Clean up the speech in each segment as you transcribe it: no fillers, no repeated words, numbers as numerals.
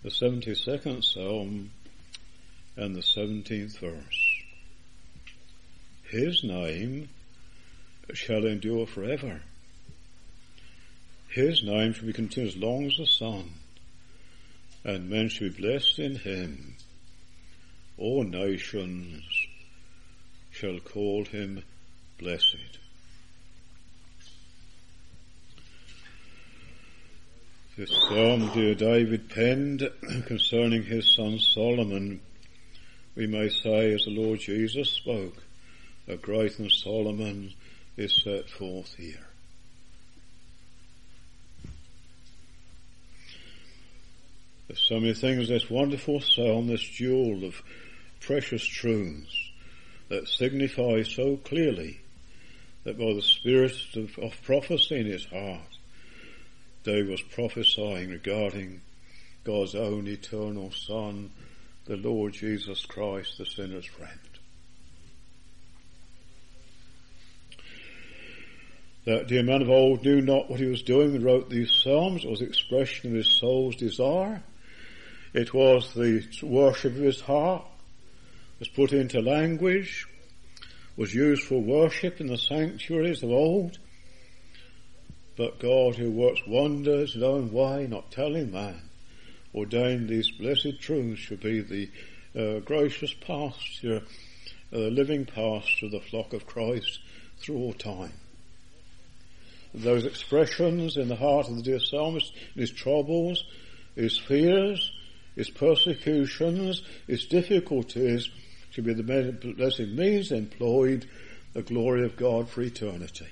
the 72nd Psalm and the 17th verse. His name shall endure forever. His name shall be continued as long as the sun, and men shall be blessed in him. All nations shall call him blessed. This psalm, dear David penned concerning his son Solomon, we may say, as the Lord Jesus spoke, a greater Solomon is set forth here. There's so many things in this wonderful psalm, this jewel of precious truths that signify so clearly that by the spirit of prophecy in his heart, David was prophesying regarding God's own eternal Son, the Lord Jesus Christ, the sinner's friend. That dear man of old knew not what he was doing and wrote these psalms. It was the expression of his soul's desire. It was the worship of his heart, was put into language, was used for worship in the sanctuaries of old. But God, who works wonders in his own way, not telling man, ordained these blessed truths should be the gracious pasture, the living pasture of the flock of Christ through all time. Those expressions in the heart of the dear psalmist, his troubles, his fears, his persecutions, his difficulties, should be the blessed means employed, the glory of God for eternity.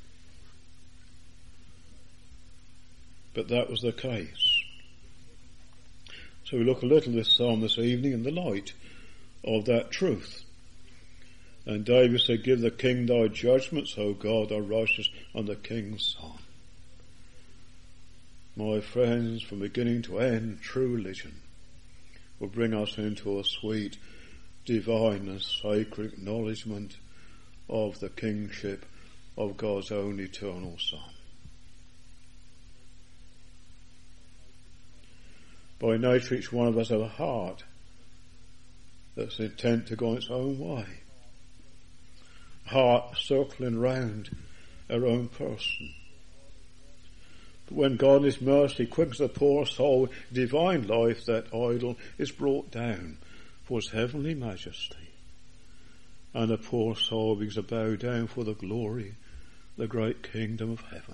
But that was the case. So we look a little at this psalm this evening in the light of that truth. And David said, give the king thy judgments, O God, thy righteous, on the king's son. My friends, from beginning to end, true religion will bring us into a sweet, divine and sacred acknowledgement of the kingship of God's own eternal Son. By nature, each one of us have a heart that's intent to go its own way. Heart circling round our own person. But when God in his mercy quickens the poor soul, divine life, that idol is brought down for his heavenly majesty. And the poor soul begins to bow down for the glory, the great kingdom of heaven.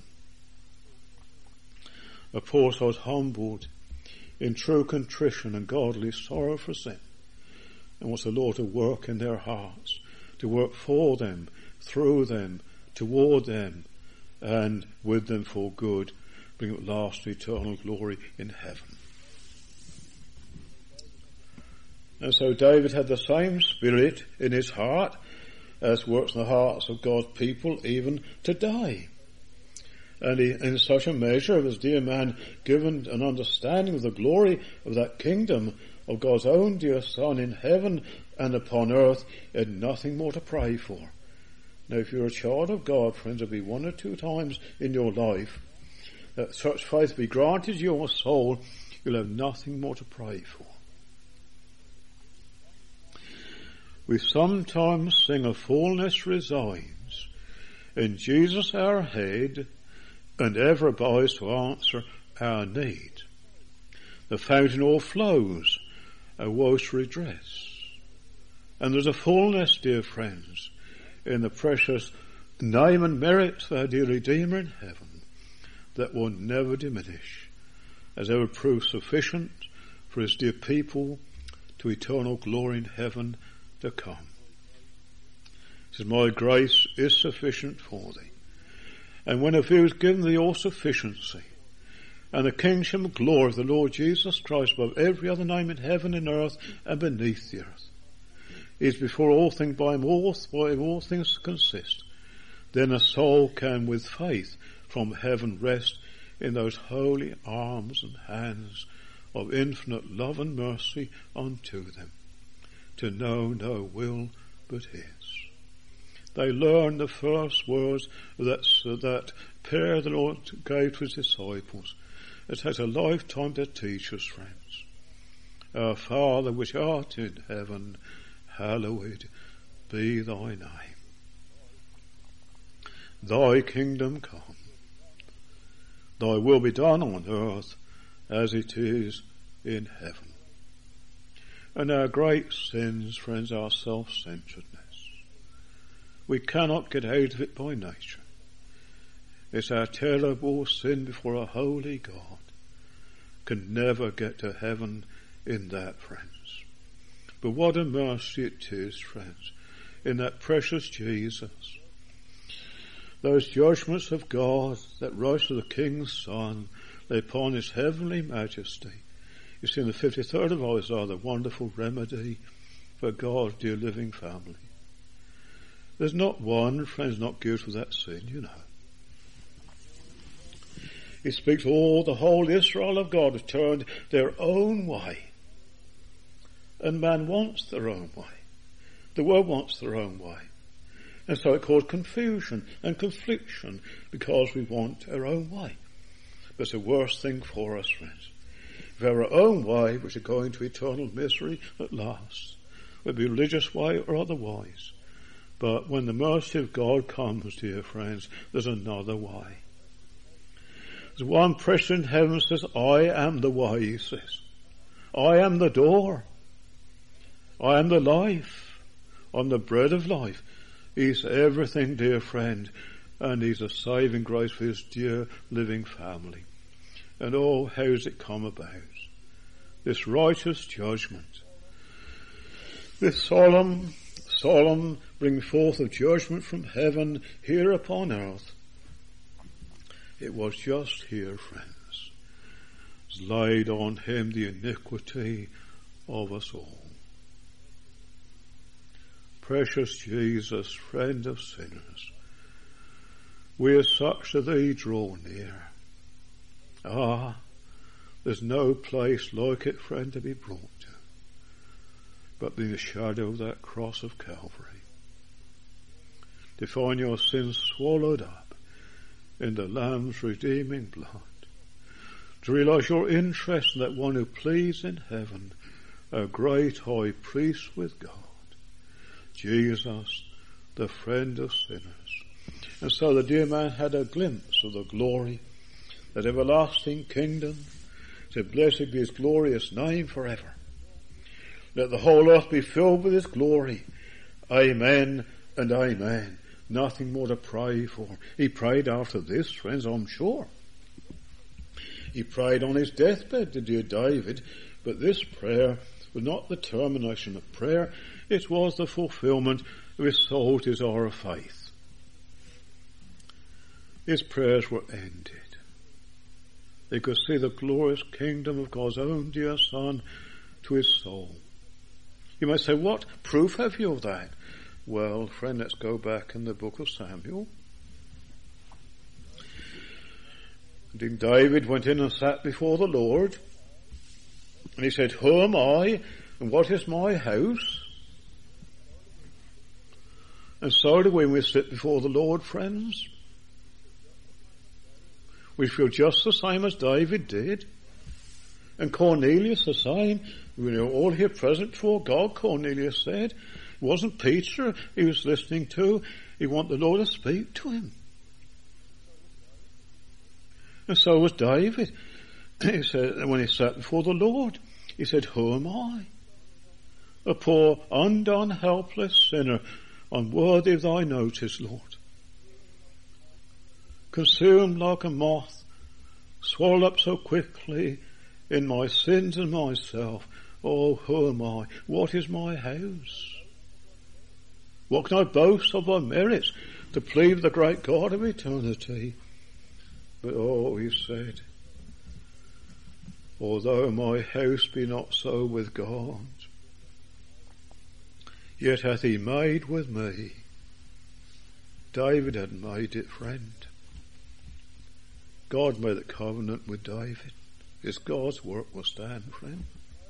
The poor soul is humbled in true contrition and godly sorrow for sin, and wants the Lord to work in their hearts, to work for them, through them, toward them, and with them for good, bring at last eternal glory in heaven. And so David had the same spirit in his heart as works in the hearts of God's people even today. And he, in such a measure, was dear man given an understanding of the glory of that kingdom of God's own dear Son in heaven and upon earth, had nothing more to pray for. Now, if you're a child of God, friends, there'll be one or two times in your life that such faith be granted your soul, you'll have nothing more to pray for. We sometimes sing of fullness resides in Jesus our head, and ever abides to answer our need. The fountain all flows, our woes redress. And there's a fullness, dear friends, in the precious name and merits of our dear Redeemer in heaven that will never diminish, as ever prove sufficient for his dear people to eternal glory in heaven to come. It says, my grace is sufficient for thee. And when a view is given thee all sufficiency, and the kingship and glory of the Lord Jesus Christ above every other name in heaven and earth and beneath the earth, is before all things, by him all things consist, then a soul can with faith from heaven rest in those holy arms and hands of infinite love and mercy unto them, to know no will but his. They learn the first words that prayer the Lord gave to his disciples. It takes a lifetime to teach us, friends. Our Father which art in heaven, hallowed be thy name. Thy kingdom come. Thy will be done on earth as it is in heaven. And our great sins, friends, are self-centeredness. We cannot get out of it by nature. It's our terrible sin before a holy God. Can never get to heaven in that, friends. But what a mercy it is, friends, in that precious Jesus. Those judgments of God that rise to the King's Son lay upon his heavenly majesty. You see in the 53rd of Isaiah the wonderful remedy for God's dear living family. There's not one, friends, not guilty of that sin, you know. He speaks to all the whole Israel of God have turned their own way. And man wants their own way. The world wants their own way. And so it caused confusion and confliction because we want our own way. But it's the worst thing for us, friends. If our own way, which is going to eternal misery at last, whether it be religious way or otherwise. But when the mercy of God comes, dear friends, there's another way. There's one person in heaven says, I am the way, he says. I am the door. I am the life. I'm the bread of life. He's everything, dear friend. And he's a saving grace for his dear living family. And oh, how's it come about? This righteous judgment. This solemn bring forth of judgment from heaven here upon earth. It was just here, friends. It was laid on him the iniquity of us all. Precious Jesus, friend of sinners, we as such to thee draw near. Ah, there's no place like it, friend, to be brought to, but in the shadow of that cross of Calvary. To find your sins swallowed up in the Lamb's redeeming blood. To realize your interest in that one who pleads in heaven, a great high priest with God. Jesus, the friend of sinners. And so the dear man had a glimpse of the glory, that everlasting kingdom. Said, blessed be his glorious name forever. Let the whole earth be filled with his glory. Amen and amen. Nothing more to pray for. He prayed after this, friends, I'm sure. He prayed on his deathbed, the dear David, but this prayer was not the termination of prayer. It was the fulfillment of his sole desire of faith. His prayers were ended. They could see the glorious kingdom of God's own dear Son to his soul. You might say, what proof have you of that? Well, friend, let's go back in the book of Samuel. And David went in and sat before the Lord. And he said, who am I and what is my house? And so do we sit before the Lord, friends. We feel just the same as David did. And Cornelius the same. We are all here present before God, Cornelius said. It wasn't Peter he was listening to. He wanted the Lord to speak to him. And so was David. He said, when he sat before the Lord, he said, who am I? A poor, undone, helpless sinner, unworthy of thy notice, Lord. Consumed like a moth, swallowed up so quickly in my sins and myself. Oh, who am I? What is my house? What can I boast of my merits to plead the great God of eternity? But oh, he said, although my house be not so with God, yet hath he made with me. David had made it, friend. God made the covenant with David. It's God's work will stand, friend.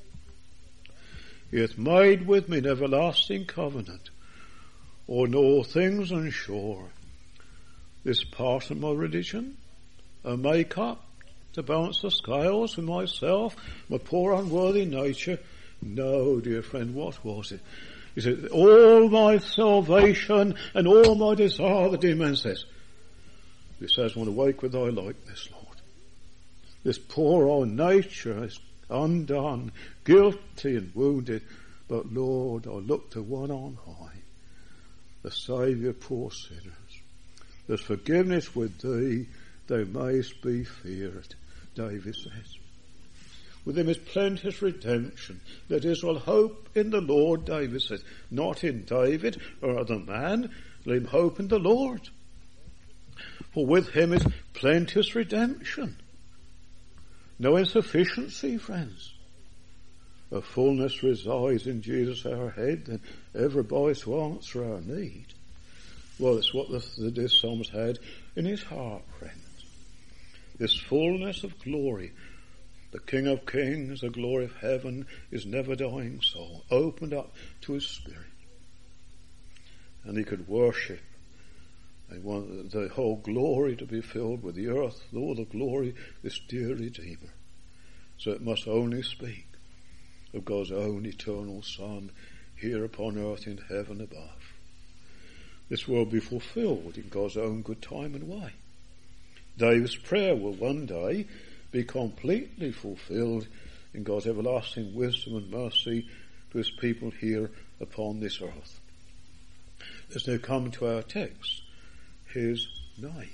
He hath made with me an everlasting covenant, on all things unsure. This part of my religion, a make-up to balance the scales with myself, my poor unworthy nature, No, dear friend, what was it? He said, all my salvation and all my desire, the dear man says. He says, I want to wake with thy likeness, Lord. This poor old nature is undone, guilty and wounded. But Lord, I look to one on high, the Saviour of poor sinners. There's forgiveness with thee, thou mayst be feared, David says. With him is plenteous redemption. Let Israel hope in the Lord, David says. Not in David or other man. Let him hope in the Lord. For with him is plenteous redemption. No insufficiency, friends. A fullness resides in Jesus our head, and ever by to answer our need. Well, it's what this psalmist had in his heart, friends. This fullness of glory, the King of Kings, the glory of heaven, his never-dying soul, opened up to his spirit. And he could worship. They wanted the whole glory to be filled with the earth, all the glory, this dear Redeemer. So it must only speak of God's own eternal Son here upon earth in heaven above. This will be fulfilled in God's own good time and way. David's prayer will one day be completely fulfilled in God's everlasting wisdom and mercy to his people here upon this earth. Let's now come to our text, his name.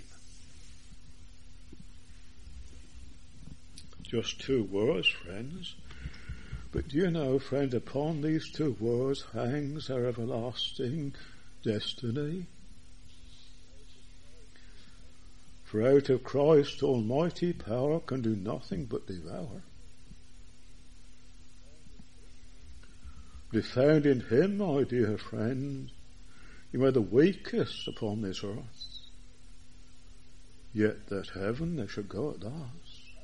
Just 2 words, friends. But do you know, friend, upon these 2 words hangs our everlasting destiny. For out of Christ's almighty power can do nothing but devour. Be found in him, my dear friend, you are the weakest upon this earth. Yet that heaven they shall go at last.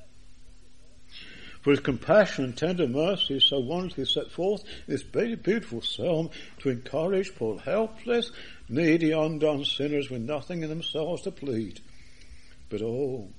For his compassion and tender mercy is so wonderfully set forth in this beautiful psalm to encourage poor helpless, needy, undone sinners with nothing in themselves to plead. But all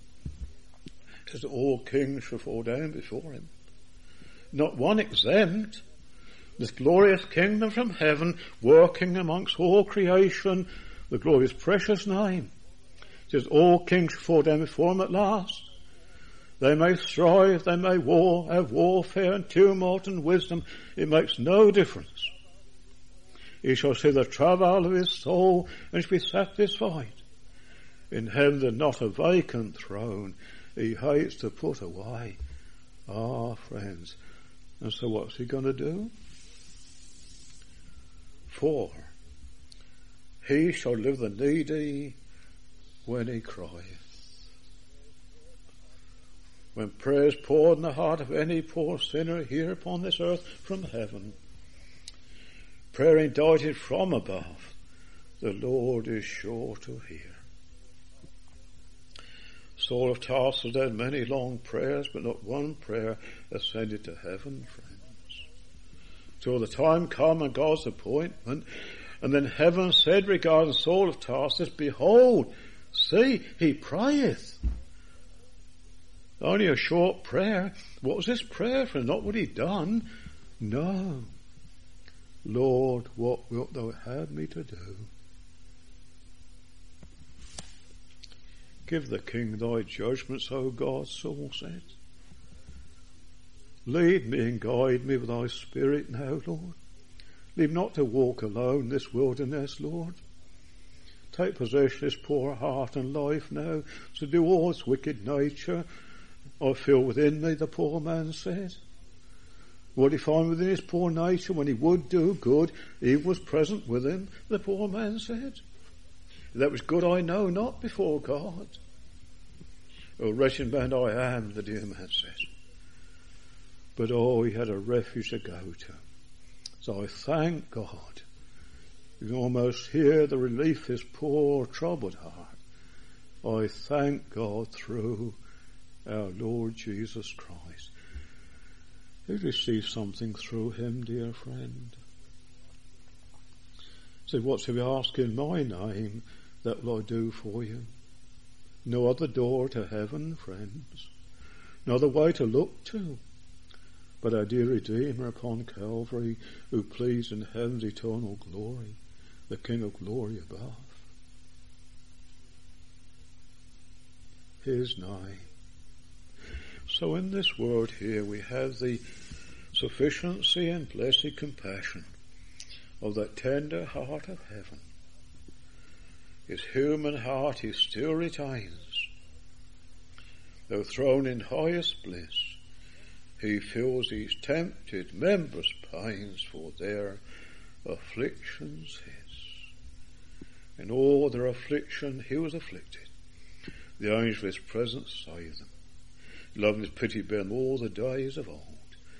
kings shall fall down before him. Not one exempt. This glorious kingdom from heaven working amongst all creation, the glorious precious name. It says all kings shall fall down before him at last. They may strive, they may have warfare and tumult and wisdom. It makes no difference. He shall see the travail of his soul and shall be satisfied. In heaven there's not a vacant throne he hates to put away. Ah, friends. And so what's he going to do? For he shall live the needy when he crieth. When prayer is poured in the heart of any poor sinner here upon this earth from heaven, prayer indicted from above, the Lord is sure to hear. Saul of Tarsus had many long prayers, but not one prayer ascended to heaven, friends. Till the time come and God's appointment, and then heaven said regarding Saul of Tarsus, behold, see, he prayeth. Only a short prayer. What was this prayer for? Not what he'd done. No. Lord, what wilt thou have me to do? Give the king thy judgments, O God, Saul said. Lead me and guide me with thy spirit now, Lord. Leave not to walk alone in this wilderness, Lord. Take possession of this poor heart and life now, to do all its wicked nature. I feel within me, the poor man said. What he find within his poor nature when he would do good, he was present with him, the poor man said. That was good I know not before God. Oh, wretched man I am, the dear man says. But oh, he had a refuge to go to. So I thank God. You can almost hear the relief of his poor troubled heart. I thank God through our Lord Jesus Christ. You receive something through him, dear friend. So what shall we ask in my name, that will I do for you? No other door to heaven, friends. No other way to look to. but our dear Redeemer upon Calvary, who pleads in heaven's eternal glory, the King of glory above. His name. So in this word here we have the sufficiency and blessed compassion of that tender heart of heaven. His human heart he still retains. Though thrown in highest bliss, he feels his tempted members' pains, for their afflictions his. In all their affliction he was afflicted. The angel of his presence saved them. Love and his pity bear them all the days of old.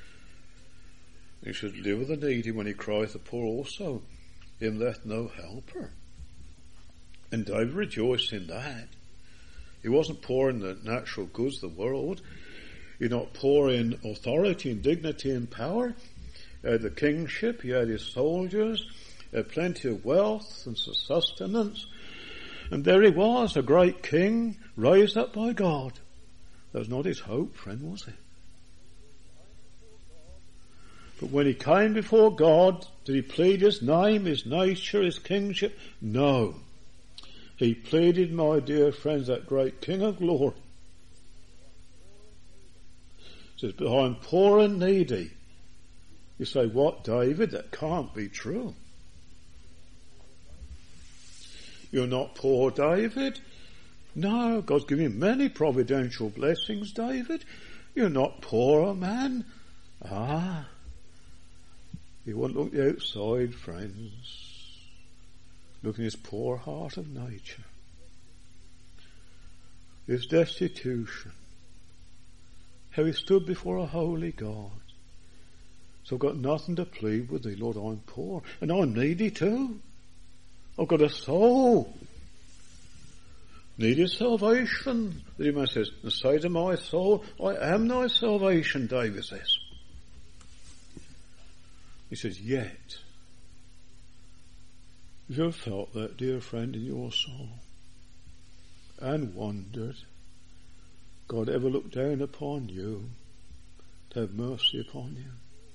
He should live with the needy when he crieth the poor also. Him that no helper. And David rejoiced in that. He wasn't poor in the natural goods of the world. He's not poor in authority and dignity and power. He had the kingship, he had his soldiers, he had plenty of wealth and sustenance. And there he was, a great king, raised up by God. That was not his hope, friend, was it? But when he came before God, did he plead his name, his nature, his kingship? No. He pleaded, my dear friends, that great King of glory. He says, but I'm poor and needy. You say, what, David? That can't be true. You're not poor, David. No, God's given you many providential blessings, David. You're not poor, man. You won't look the outside, friends. Look in his poor heart of nature. His destitution. How he stood before a holy God. So I've got nothing to plead with thee, Lord. I'm poor. And I'm needy too. I've got a soul. Needed salvation. The Redeemer says, and say to my soul, I am thy salvation, David says. He says, yet. Have you ever felt that, dear friend, in your soul? And wondered, God ever looked down upon you to have mercy upon you?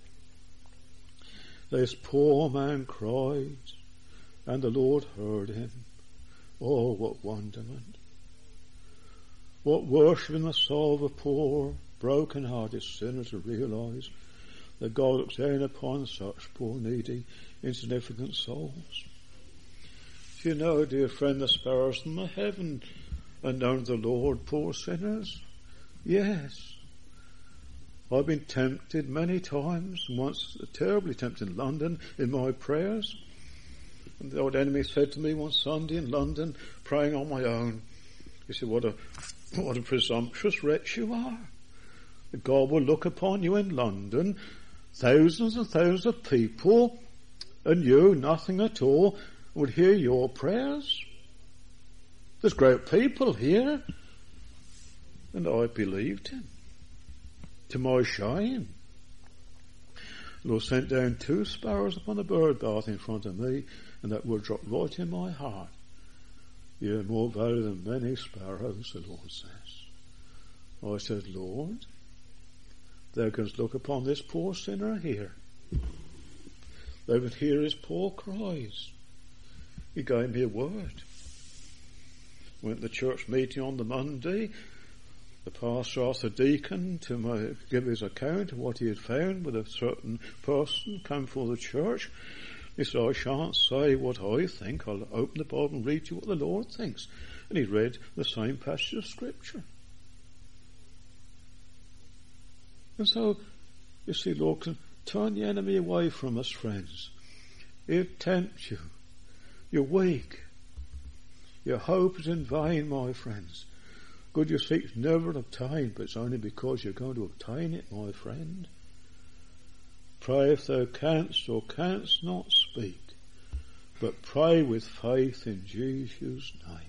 This poor man cried, and the Lord heard him. Oh, what wonderment. What worship in the soul of a poor, broken-hearted sinner to realise that God looks down upon such poor, needy, insignificant souls. Do you know, dear friend, the sparrows from the heaven are known to the Lord, poor sinners? Yes. I've been tempted many times, and once terribly tempted in London in my prayers. And the old enemy said to me one Sunday in London, praying on my own, he said, what a presumptuous wretch you are. That God will look upon you in London, thousands and thousands of people, and you, nothing at all, would hear your prayers. There's great people here. And I believed him. To my shame. The Lord sent down 2 sparrows upon a bird bath in front of me, and that word dropped right in my heart. You're more valuable than many sparrows, the Lord says. I said, Lord, thou canst look upon this poor sinner here. Thou canst hear his poor cries. He gave me a word. Went to the church meeting on the Monday. The pastor asked the deacon to give his account of what he had found with a certain person come for the church. He said, I shan't say what I think. I'll open the Bible and read you what the Lord thinks. And he read the same passage of Scripture. And so, you see, Lord can turn the enemy away from us, friends. He'll tempt you. You're weak. Your hope is in vain, my friends. Good you seek is never obtained, but it's only because you're going to obtain it, my friend. Pray if thou canst or canst not speak, but pray with faith in Jesus' name.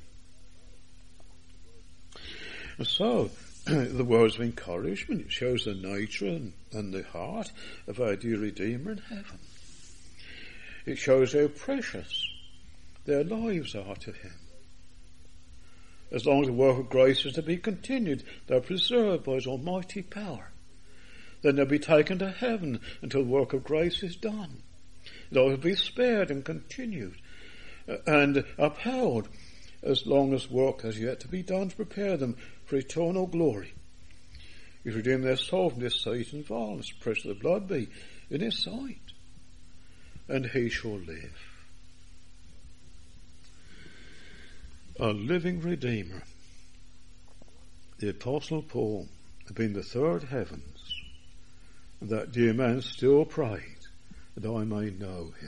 And so, the words of encouragement, it shows the nature and the heart of our dear Redeemer in heaven. It shows how precious their lives are to him. As long as the work of grace is to be continued, they are preserved by his almighty power. then they'll be taken to heaven until the work of grace is done. They'll be spared and continued and upheld as long as work has yet to be done to prepare them for eternal glory. He's redeemed their soul from this Satan's violence, precious the blood be in his sight, and he shall live. A living Redeemer. The Apostle Paul had been the third heavens, and that dear man still prayed that I may know him.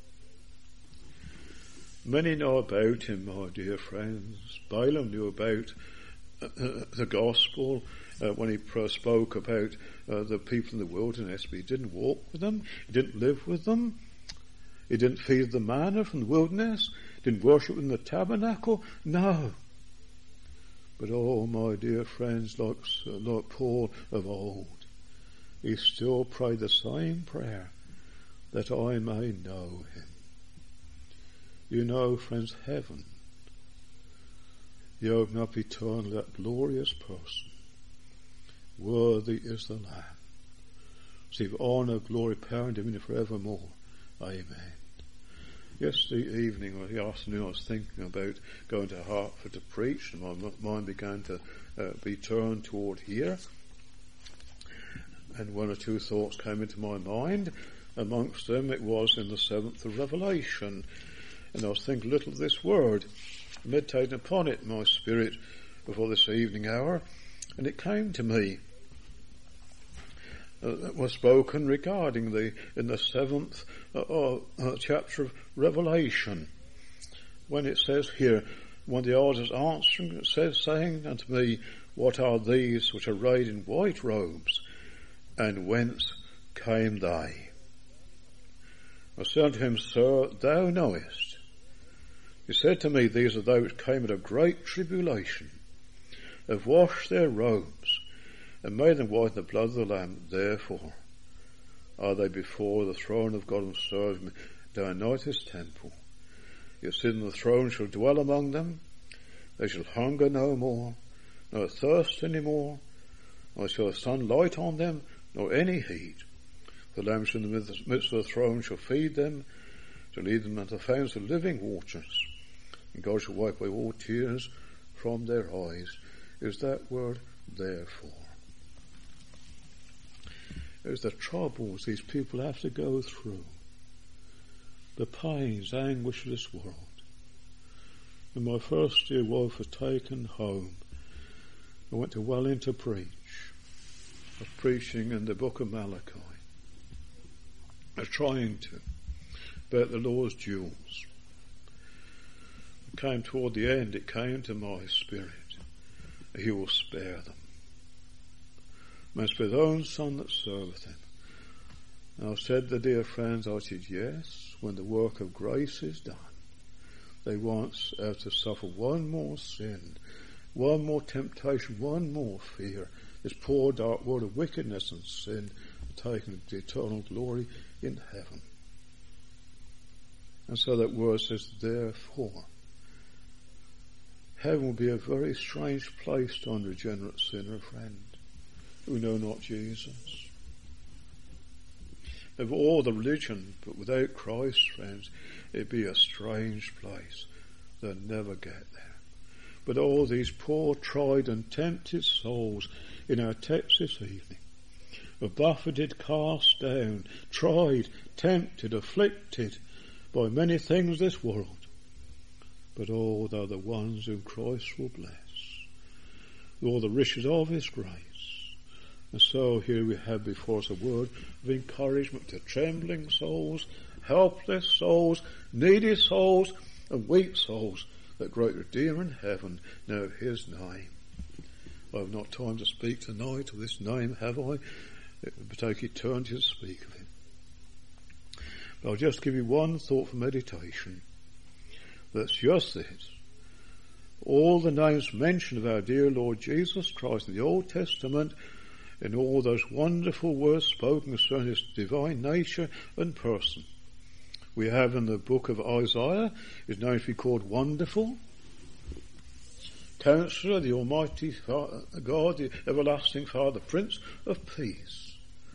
Many know about him, my dear friends. Balaam knew about the gospel when he spoke about the people in the wilderness, but he didn't walk with them, he didn't live with them, he didn't feed the manna from the wilderness, didn't worship in the tabernacle. No. But oh, my dear friends, like Paul of old, he still prayed the same prayer, that I may know him. You know, friends, heaven, the open up eternal, that glorious person. Worthy is the Lamb. Receive honour, glory, power and dominion forevermore. Amen. Yesterday evening or the afternoon I was thinking about going to Hertford to preach, and my mind began to be turned toward here. And one or two thoughts came into my mind. Amongst them it was in the 7th of Revelation. And I was thinking little of this word, meditating upon it in my spirit before this evening hour, and it came to me. That was spoken regarding in the 7th chapter of Revelation, when it says here, one of the elders answering, it says, saying unto me, what are these which are arrayed in white robes, and whence came they? I said unto him, Sir, thou knowest. He said to me, these are they which came at a great tribulation, have washed their robes, and made them white in the blood of the Lamb. Therefore are they before the throne of God, and serve him, do anoint his temple. He is sitting on the throne, shall dwell among them. They shall hunger no more, nor thirst any more, nor shall the sun light on them, nor any heat. The Lamb in the midst of the throne shall feed them, shall lead them unto the fountains of living waters, and God shall wipe away all tears from their eyes. Is that word therefore? There's the troubles these people have to go through, the pains, anguish of this world. When my first dear wife was taken home, I went to Welling to preach. I was preaching in the book of Malachi. I was trying to about the Lord's jewels. It came toward the end, it came to my spirit, he will spare them. Man spare his own son that serveth him. And I said to the dear friends, I said, yes, when the work of grace is done, they once have to suffer one more sin, one more temptation, one more fear, this poor dark world of wickedness and sin, taken to eternal glory in heaven. And so that word says, therefore. Heaven will be a very strange place to unregenerate sinner, friend, who know not Jesus. Of all the religion, but without Christ, friends, it'd be a strange place. They'll never get there. But all these poor, tried and tempted souls in our text this evening are buffeted, cast down, tried, tempted, afflicted by many things of this world. But all they're the ones whom Christ will bless, with all the riches of his grace. And so here we have before us a word of encouragement to trembling souls, helpless souls, needy souls, and weak souls, that great Redeemer in heaven know his name. I have not time to speak tonight of this name, have I? It would take eternity to speak of him. But I'll just give you one thought for meditation. That's just this. All the names mentioned of our dear Lord Jesus Christ in the Old Testament, in all those wonderful words spoken concerning his divine nature and person. We have in the book of Isaiah, is known to be called Wonderful, Counselor, the Almighty God, the Everlasting Father, Prince of Peace.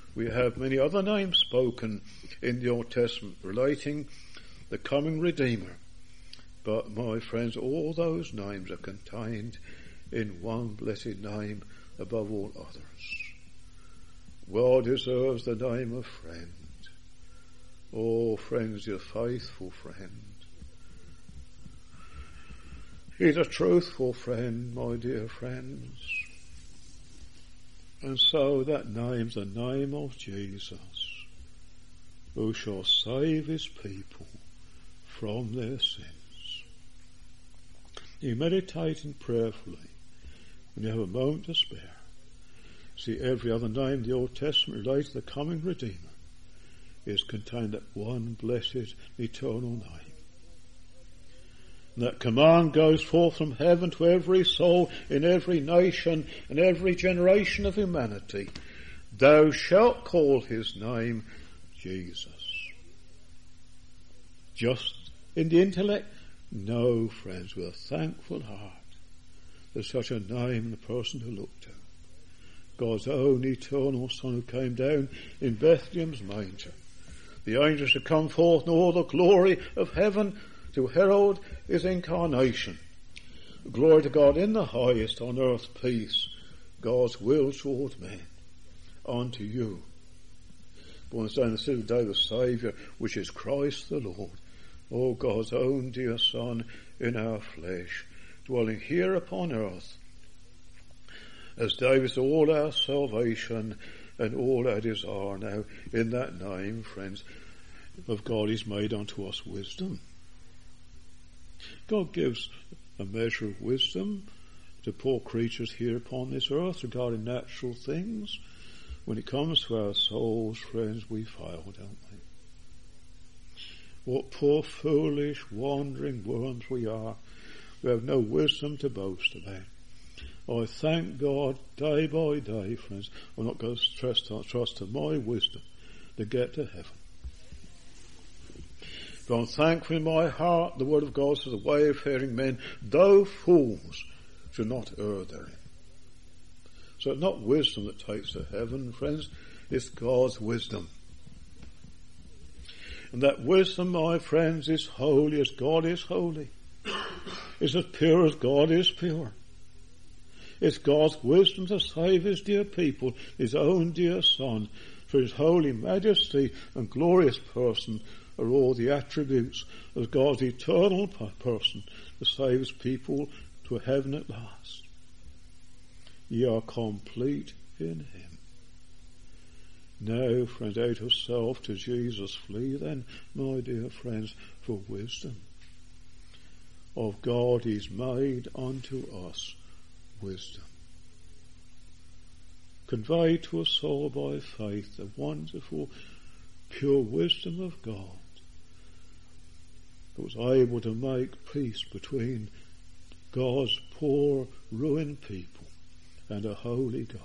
We have many other names spoken in the Old Testament relating the coming Redeemer. But, my friends, all those names are contained in one blessed name above all others. Well deserves the name of friend. Oh, friends, your faithful friend. He's a truthful friend, my dear friends. And so that name's the name of Jesus, who shall save his people from their sins. You meditating prayerfully when you have a moment to spare. See, every other name in the Old Testament related to the coming Redeemer is contained in one blessed eternal name. And that command goes forth from heaven to every soul in every nation and every generation of humanity. Thou shalt call his name Jesus. Just in the intellect? No, friends, with a thankful heart. There's such a name in the person to look to. God's own eternal Son who came down in Bethlehem's manger. The angels to come forth in all the glory of heaven to herald his incarnation. Glory to God in the highest, on earth peace, God's will toward men. Unto you, born this day in the city of David, Saviour, which is Christ the Lord, O God's own dear Son in our flesh, dwelling here upon earth, as David's all our salvation and all our desire. Now, in that name, friends, of God is made unto us wisdom. God gives a measure of wisdom to poor creatures here upon this earth regarding natural things. When it comes to our souls, friends, we fail, don't we? What poor, foolish, wandering worms we are. We have no wisdom to boast about. I thank God day by day, friends. I'm not going to trust to my wisdom to get to heaven. But I'm thankful in my heart the word of God says, the way of hearing men, though fools, should not err therein. So it's not wisdom that takes to heaven, friends. It's God's wisdom. And that wisdom, my friends, is holy as God is holy. It's as pure as God is pure. It's God's wisdom to save his dear people, his own dear Son. For his holy majesty and glorious person are all the attributes of God's eternal person to save his people to heaven at last. Ye are complete in him. Now, friends, out of self to Jesus flee then, my dear friends, for wisdom. Of God is made unto us wisdom. Conveyed to a soul by faith the wonderful, pure wisdom of God that was able to make peace between God's poor, ruined people and a holy God.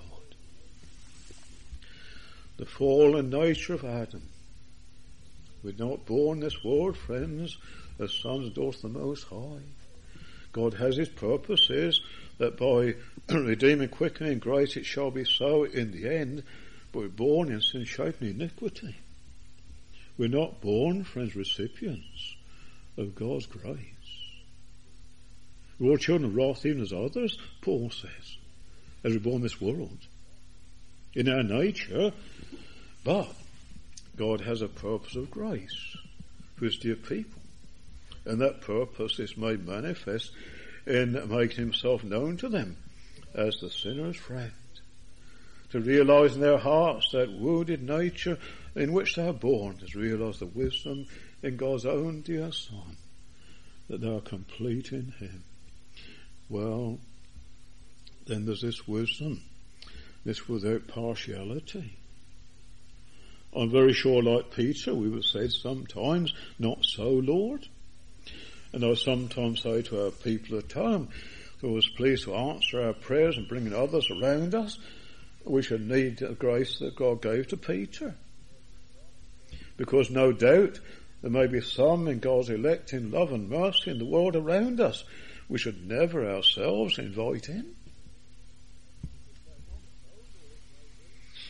The fallen nature of Adam. We're not born this world, friends, as sons and daughters of the Most High. God has his purposes that by redeeming, quickening grace it shall be so in the end, but we're born in sin, shapen iniquity. We're not born, friends, recipients of God's grace. We're all children of wrath even as others, Paul says, as we're born in this world. In our nature, but God has a purpose of grace for his dear people. And that purpose is made manifest in making himself known to them as the sinner's friend. To realize in their hearts that wounded nature in which they are born, to realize the wisdom in God's own dear Son, that they are complete in him. Well, then there's this wisdom, this without partiality. I'm very sure, like Peter, we would say sometimes, not so, Lord. And I sometimes say to our people at home, who was pleased to answer our prayers and bringing others around us, we should need the grace that God gave to Peter. Because no doubt there may be some in God's elect in love and mercy in the world around us we should never ourselves invite in.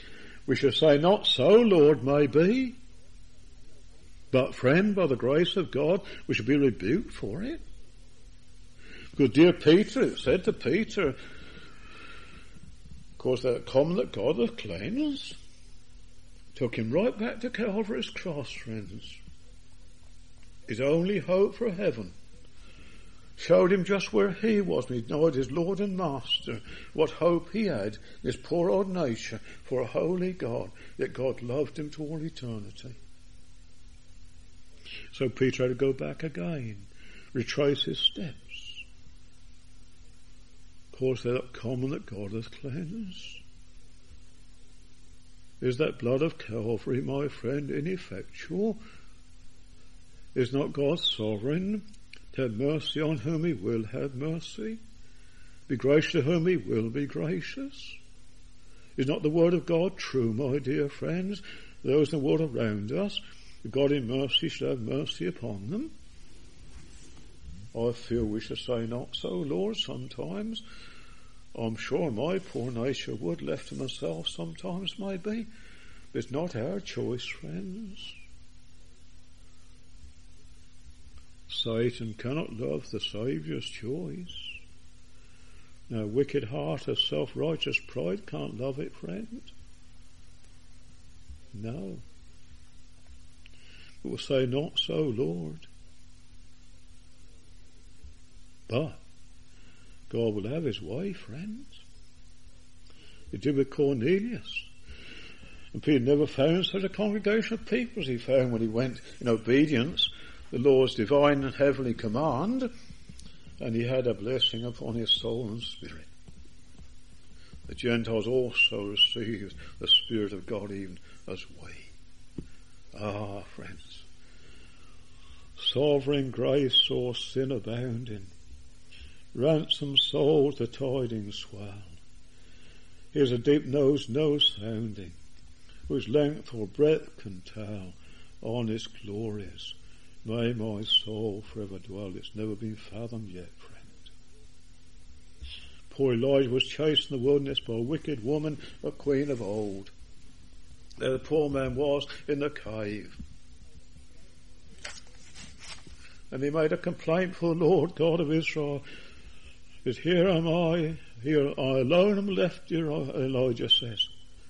We should say, not so, Lord, maybe. But friend, by the grace of God, we should be rebuked for it. Because dear Peter, it said to Peter, of course, that common that God hath cleansed. Took him right back to Calvary's cross, friends. His only hope for heaven. Showed him just where he was when he denied his Lord and Master, what hope he had in his poor old nature for a holy God, that God loved him to all eternity. So Peter had to go back again, retrace his steps. Of course, they're not common that God hath cleansed. Is that blood of Calvary, my friend, ineffectual? Is not God sovereign to have mercy on whom he will have mercy? Be gracious to whom he will be gracious? Is not the word of God true, my dear friends? Those in the world around us, God in mercy should have mercy upon them. I feel we should say, not so, Lord, sometimes. I'm sure my poor nature would, left to myself sometimes, maybe. But it's not our choice, friends. Satan cannot love the Saviour's choice. Now, wicked heart of self-righteous pride can't love it, friend. No. It will say, not so, Lord. But God will have his way, friends. He did with Cornelius. And Peter never found such a congregation of people as he found when he went in obedience the Lord's divine and heavenly command, and he had a blessing upon his soul and spirit. The Gentiles also received the Spirit of God even as we. Ah, friends, sovereign grace saw sin abounding, ransomed souls the tidings swell. Here's a deep nose, no sounding, whose length or breadth can tell. On its glorious, may my soul forever dwell. It's never been fathomed yet, friend. Poor Elijah was chased in the wilderness by a wicked woman, a queen of old. There the poor man was in the cave. And he made a complaint for the Lord God of Israel. That here am I, here I alone am left, dear Elijah says.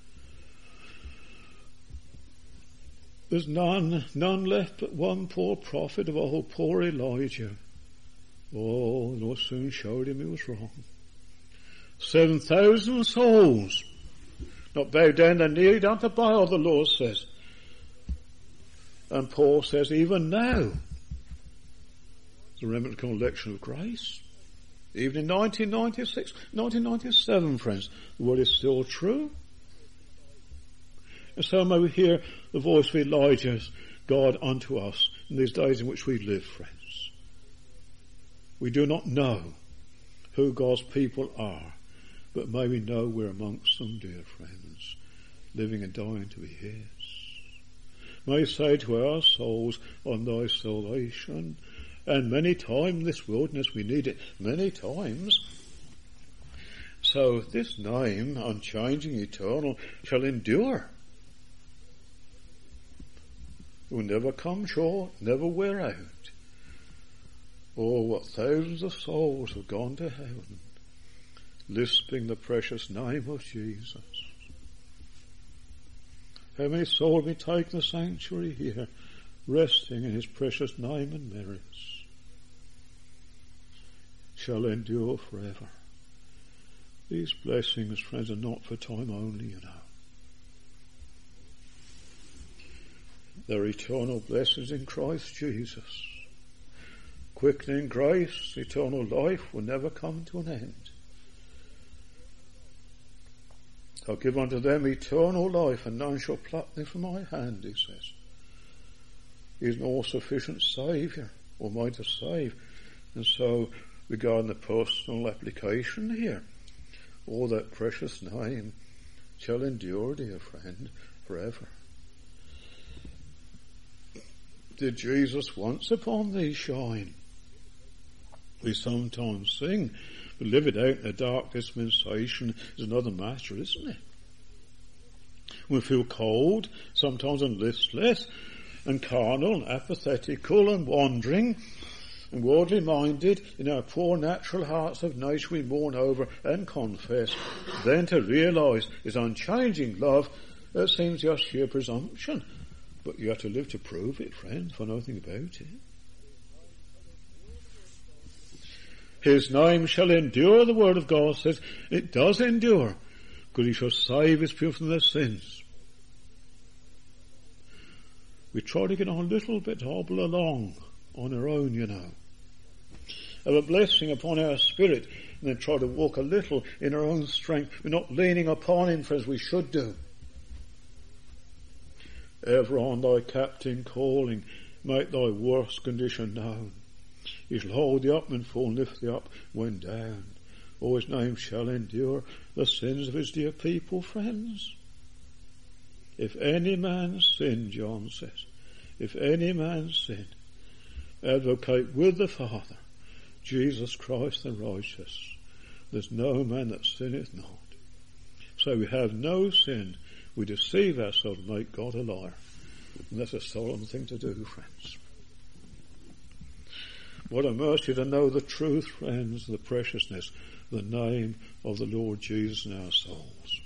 There's none left but one poor prophet of old, poor Elijah. Oh, the Lord soon showed him he was wrong. 7,000 souls not bowed down their knee down to Baal, the Lord says. And Paul says, even now, the remnant collection of grace. Even in 1996, 1997, friends, the word is still true. And so may we hear the voice of Elijah's God unto us in these days in which we live, friends. We do not know who God's people are, but may we know we're amongst them, dear friends, living and dying to be his. May we say to our souls, on thy salvation, and many times in this wilderness we need it, many times. So this name, unchanging, eternal, shall endure. It will never come short, never wear out. Oh, what thousands of souls have gone to heaven, lisping the precious name of Jesus. How many souls have been taken the sanctuary here, resting in his precious name and merits, shall endure forever. These blessings, friends, are not for time only, you know. They're eternal blessings in Christ Jesus. Quickening grace, eternal life will never come to an end. I'll give unto them eternal life, and none shall pluck them from my hand, he says. He's an all-sufficient Saviour, almighty to save. And so, regarding the personal application here, all that precious name shall endure, dear friend, forever. Did Jesus once upon thee shine? We sometimes sing, but live it out in a dark dispensation is another matter, isn't it? We feel cold, sometimes and listless, and carnal, and apathetical, and wandering, and worldly minded. In our poor natural hearts of nature we mourn over and confess. Then to realise His unchanging love, that seems just sheer presumption. But you have to live to prove it, friends, for nothing about it. His name shall endure, the word of God says. It does endure, because He shall save His people from their sins. We try to get on a little bit, hobble along on our own, you know. Have a blessing upon our spirit, and then try to walk a little in our own strength. We're not leaning upon Him as we should do. Ever on thy captain calling, make thy worst condition known. He shall hold thee up when fall, lift thee up when down. Oh, His name shall endure the sins of His dear people, friends. If any man sin, John says, if any man sin, advocate with the Father, Jesus Christ the righteous. There's no man that sinneth not. So we have no sin. We deceive ourselves and make God a liar. And that's a solemn thing to do, friends. What a mercy to know the truth, friends, the preciousness, the name of the Lord Jesus in our souls.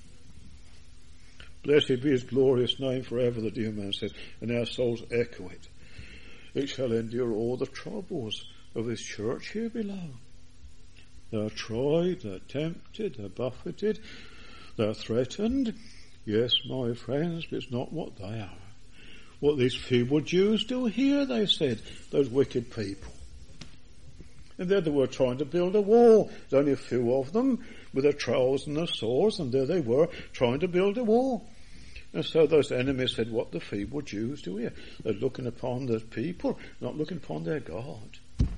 Blessed be His glorious name forever, the dear man says, and our souls echo it. It shall endure all the troubles of His church here below. They're tried, they're tempted, they're buffeted, they're threatened. Yes, my friends, but it's not what they are. What these feeble Jews do here, they said, those wicked people. And there they were trying to build a wall. There's only a few of them with their trowels and their swords, and there they were trying to build a wall. And so those enemies said, what the feeble Jews do here? They're looking upon the people, not looking upon their God.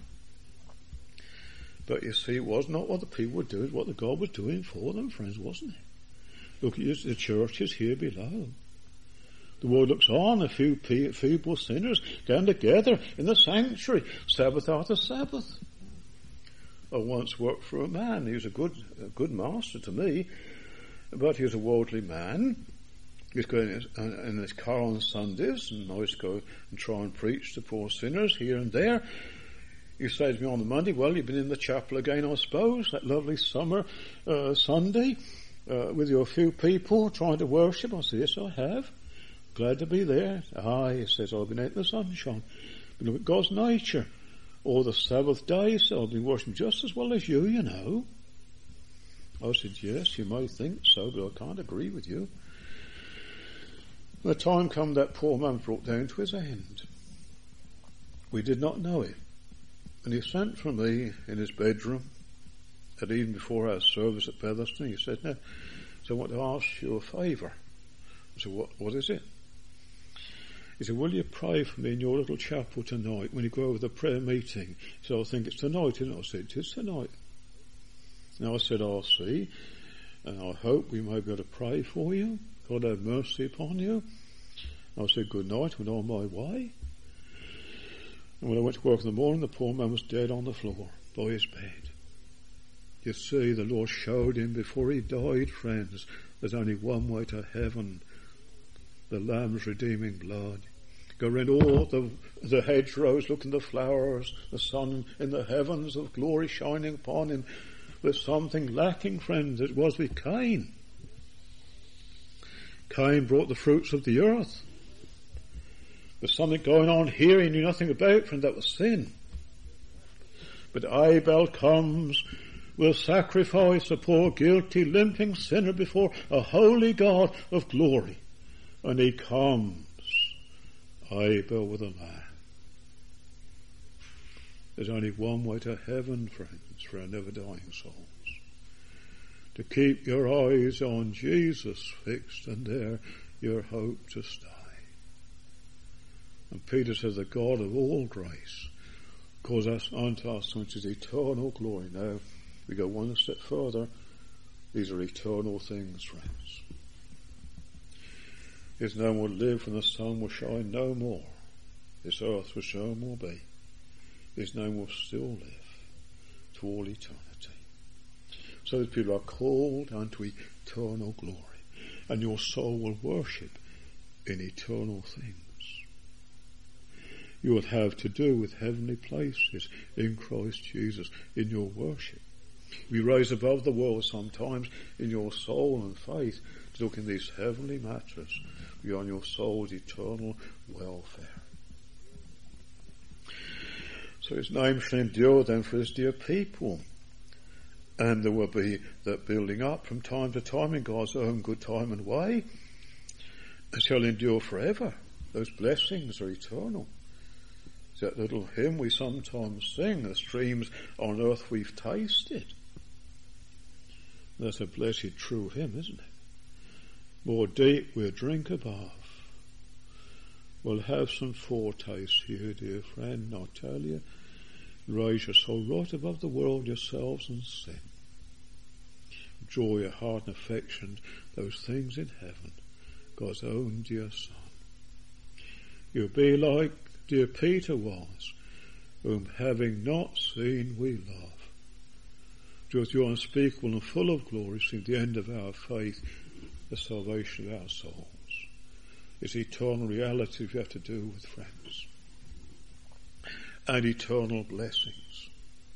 But you see, it was not what the people were doing, it was what the God was doing for them, friends, wasn't it? Look at the churches here below. The world looks on, a few feeble sinners gathered together in the sanctuary, Sabbath after Sabbath. I once worked for a man. He was a good master to me, but he was a worldly man. He was going in his car on Sundays, and I used to go and try and preach to poor sinners here and there. He said to me on the Monday, well, you've been in the chapel again, I suppose, that lovely summer Sunday, with your few people trying to worship. I said, yes, I have. Glad to be there. He says, I've been out in the sunshine. But look at God's nature. All the Sabbath days, I've been worshiping just as well as you know. I said, yes, you may think so, but I can't agree with you. The time come that poor man brought down to his end. We did not know it. And he sent for me in his bedroom, and even before our service at Featherstone, he said, now, so I want to ask you a favour. I said, what is it? He said, will you pray for me in your little chapel tonight when you go over the prayer meeting? He said, I think it's tonight, isn't it? I said, it is tonight. And I said, I'll see, and I hope we may be able to pray for you. God have mercy upon you. And I said, good night, went on my way. And when I went to work in the morning, the poor man was dead on the floor by his bed. You see, the Lord showed him before he died, friends, there's only one way to heaven, the Lamb's redeeming blood. Go round all the hedgerows, look in the flowers, the sun in the heavens of glory shining upon him. There's something lacking, friends. It was with Cain. Cain brought the fruits of the earth. There's something going on here he knew nothing about, friend. That was sin. But Abel comes will sacrifice a poor guilty limping sinner before a holy God of glory. And he comes, Abel with a lamb. There's only one way to heaven, friends, for our never dying souls. To keep your eyes on Jesus fixed, and there your hope to stay. And Peter says, the God of all grace calls us unto us which is eternal glory. Now, we go one step further. These are eternal things, friends. His name will live and the sun will shine no more. This earth will no more be. His name will still live to all eternity. So that people are called unto eternal glory. and your soul will worship in eternal things. You will have to do with heavenly places in Christ Jesus in your worship. We rise above the world sometimes in your soul and faith to look in these heavenly matters beyond your soul's eternal welfare. So his name shall endure then for his dear people. And there will be that building up from time to time in God's own good time and way. It shall endure forever. Those blessings are eternal. It's that little hymn we sometimes sing, the streams on earth we've tasted. That's a blessed true hymn, isn't it? More deep we'll drink above. We'll have some foretaste here, dear friend, I'll tell you. Raise your soul right above the world, yourselves, and sin. Draw your heart and affection, those things in heaven, God's own dear Son. You'll be like dear Peter was, whom having not seen we love. Just your unspeakable and full of glory seem the end of our faith, the salvation of our souls. It's eternal reality we have to do with, friends. And eternal blessings.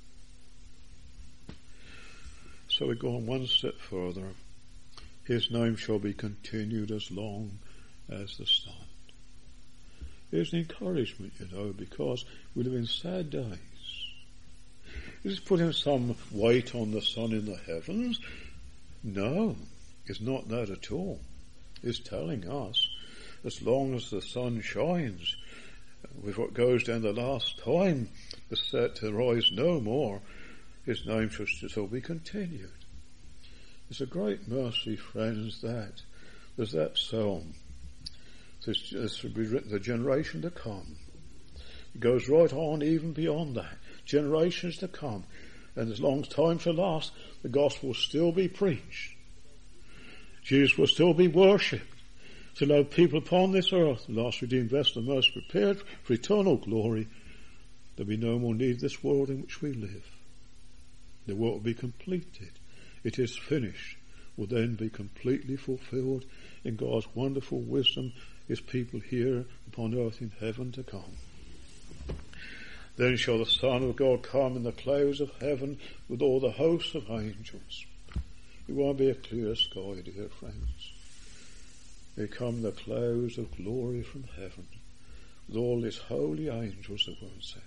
So we go on one step further. His name shall be continued as long as the sun. Here's an encouragement, because we live in sad days. Is it putting some weight on the sun in the heavens? No, it's not that at all. It's telling us, as long as the sun shines, with what goes down the last time, the set to rise no more, his name shall still be continued. It's a great mercy, friends, that there's that psalm. This will be written the generation to come. It goes right on even beyond that. Generations to come. And as long as time shall last, the gospel will still be preached. Jesus will still be worshipped. To love people upon this earth, the last redeemed vessel, the most prepared for eternal glory, there'll be no more need of this world in which we live. The work will be completed. It is finished. Will then be completely fulfilled in God's wonderful wisdom, his people here upon earth in heaven to come. Then shall the Son of God come in the clouds of heaven with all the hosts of angels. It won't be a clear sky, dear friends. They come the clouds of glory from heaven with all his holy angels, the word says.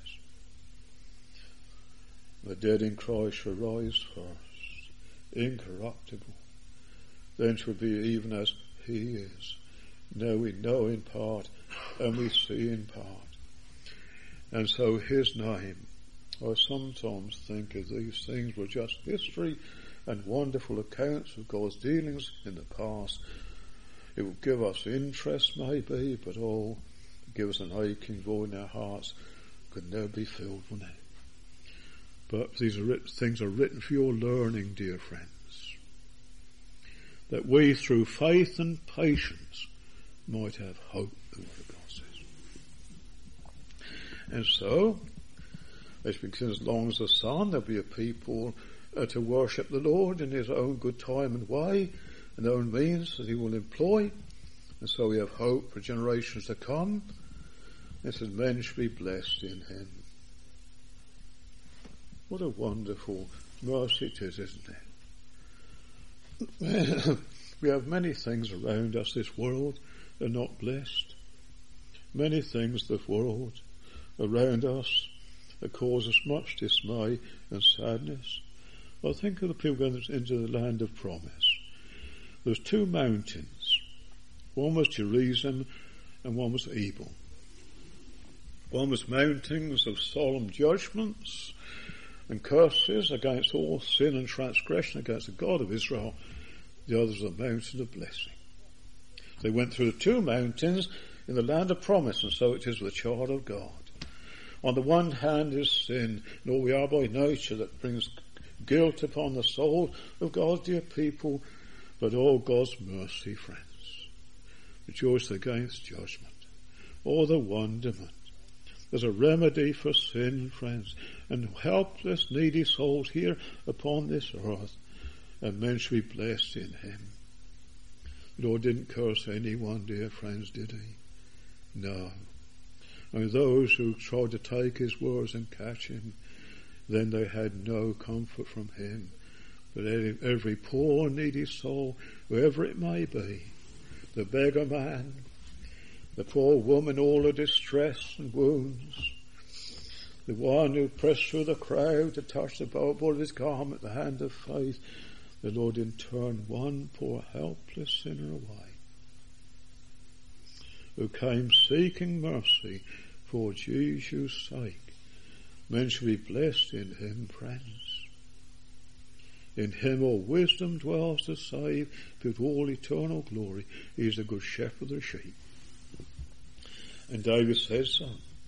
The dead in Christ shall rise first, incorruptible. Then shall be even as he is. Now we know in part, and we see in part. And so his name, I sometimes think of these things were just history and wonderful accounts of God's dealings in the past. It will give us interest maybe, but give us an aching void in our hearts. Could never be filled, wouldn't it? But these things are written for your learning, dear friends. That we, through faith and patience, might have hope, the Word of God says. And so, as long as the Son, there'll be a people to worship the Lord in his own good time and way, and own means that he will employ. And so we have hope for generations to come. It says men should be blessed in him. What a wonderful mercy it is, isn't it? We have many things around us, this world, that are not blessed. Many things, this world, around us, that cause us much dismay and sadness. Well, think of the people going into the land of promise. There's two mountains. One was Gerizim and one was Ebal. One was mountains of solemn judgments and curses against all sin and transgression against the God of Israel. The other was a mountain of blessing. They went through the two mountains in the land of promise, and so it is with the child of God. On the one hand is sin, and all we are by nature that brings guilt upon the soul of God's dear people, but all God's mercy, friends. Rejoice against judgment. All the wonderment. There's a remedy for sin, friends, and helpless, needy souls here upon this earth, and men should be blessed in him. The Lord didn't curse anyone, dear friends, did he? No. And those who tried to take his words and catch him, then they had no comfort from him. But every poor, needy soul, whoever it may be, the beggar man, the poor woman, all her distress and wounds, the one who pressed through the crowd to touch the border of his garment, the hand of faith, the Lord didn't turn one poor helpless sinner away, who came seeking mercy for Jesus' sake. Men shall be blessed in him, friends. In him all wisdom dwells to save, but all eternal glory. He is the good shepherd of the sheep. And David says so.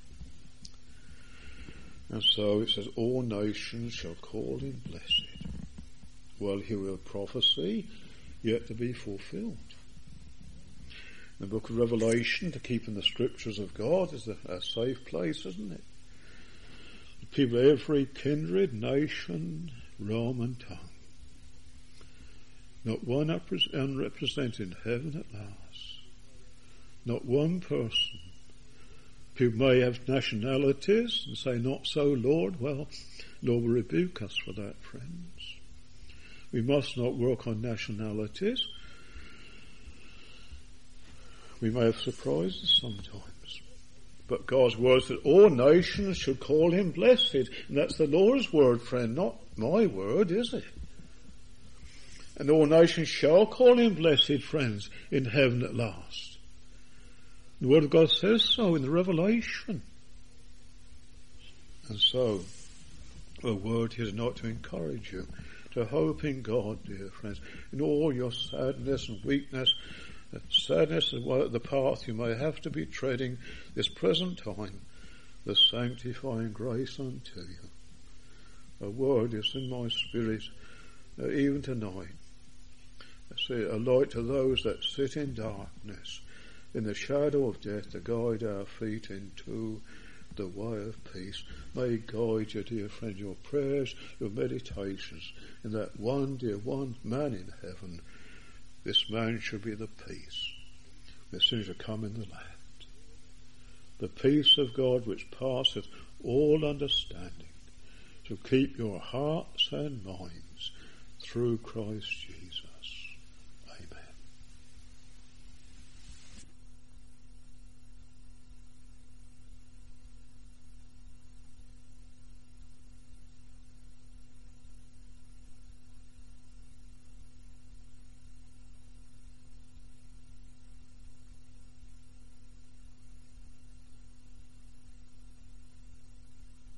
And so it says, all nations shall call him blessed. Well, he will prophesy yet to be fulfilled. The book of Revelation, to keep in the scriptures of God, is a safe place, isn't it? People of every kindred, nation, realm and tongue. Not one unrepresented in heaven at last. Not one person. People may have nationalities and say, not so, Lord. Well, Lord will rebuke us for that, friends. We must not work on nationalities. We may have surprises sometimes. But God's word said all nations should call him blessed. And that's the Lord's word, friend, not my word, is it? And all nations shall call him blessed, friends, in heaven at last. The word of God says so in the Revelation. And so, the word is not to encourage you, to hope in God, dear friends, in all your sadness and weakness, sadness is the path you may have to be treading this present time, the sanctifying grace unto you. A word is in my spirit, even tonight. I say, a light to those that sit in darkness, in the shadow of death, to guide our feet into the way of peace. May guide you, dear friend, your prayers, your meditations, in that one, dear one man in heaven. This man shall be the peace as soon as you come in the land. The peace of God which passeth all understanding shall keep your hearts and minds through Christ Jesus.